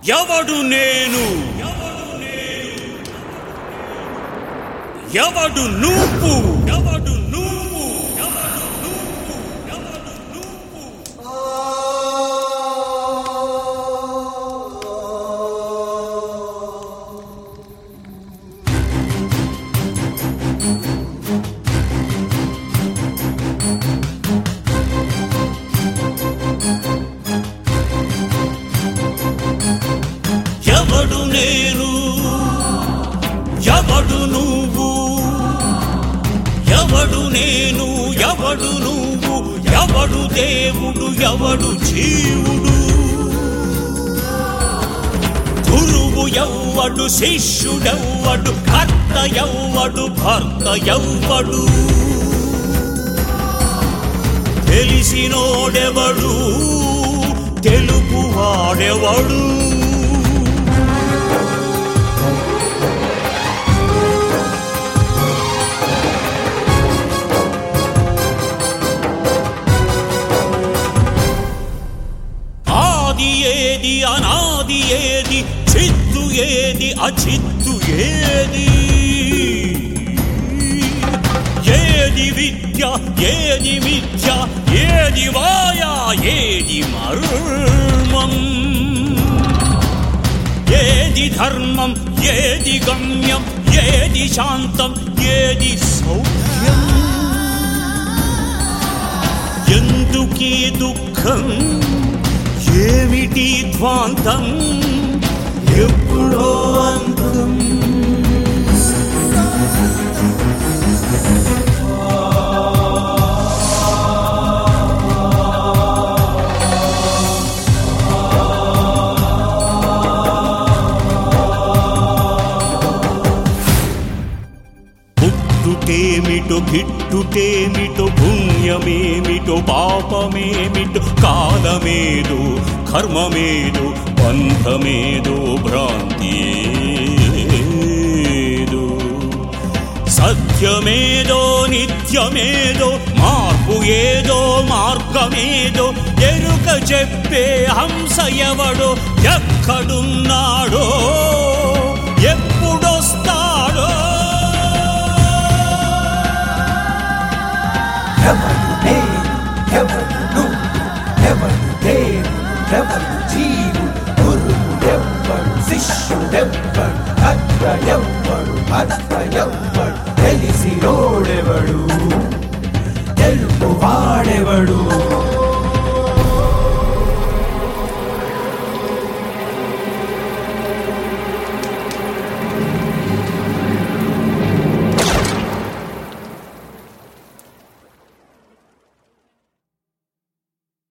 ఎవడు నేను ఎవడు నువ్వు ఎవడు నువ్వు ఎవడు నువ్వు ఎవడు నువ్వు ఎవడు నేను ఎవడు నువ్వు ఎవడు నేను ఎవడు నువ్వు ఎవడు దేవుడు ఎవడు జీవుడు గురువు ఎవ్వడు శిష్యుడెవ్వడు కర్త ఎవ్వడు భర్త ఎవ్వడు తెలిసినోడెవడు తెలుపువాడెవడు ఏది అనాది ఏది చిత్తు ఏది అచిత్తు ఏది ఏది విద్య ఏది మిథ్య ఏది మాయా ఏది మర్మం ఏది ధర్మం ఏది గమ్యం ఏది శాంతం ఏది సౌఖ్యం ఎందుకీ దుఃఖం ఏమిటి ధ్వాంతం ఎప్పుడో అంతం పుట్టుటేమిటో గిట్టుటేమిటో పుణ్యమేమిటో పాపమేమిటో కాలమేదో కర్మమేదో బంధమేదో భ్రాంతియేదో సత్యమేదో నిత్యమేదో మార్పు ఏదో మార్గమేదో ఎరుక చెప్పే హంస ఎవడో ఎక్కడున్నాడో ఎప్పుడొస్తాడో ఎవడు నేను ఎవడు నువ్వు ఎవడు దేవుడు ఎవడు జీవుడు గురువుడెవ్వడు శిష్యుడెవ్వడు కర్త ఎవ్వడు భర్త ఎవ్వడు తెలిసినోడెవడు తెలుపువాడెవడు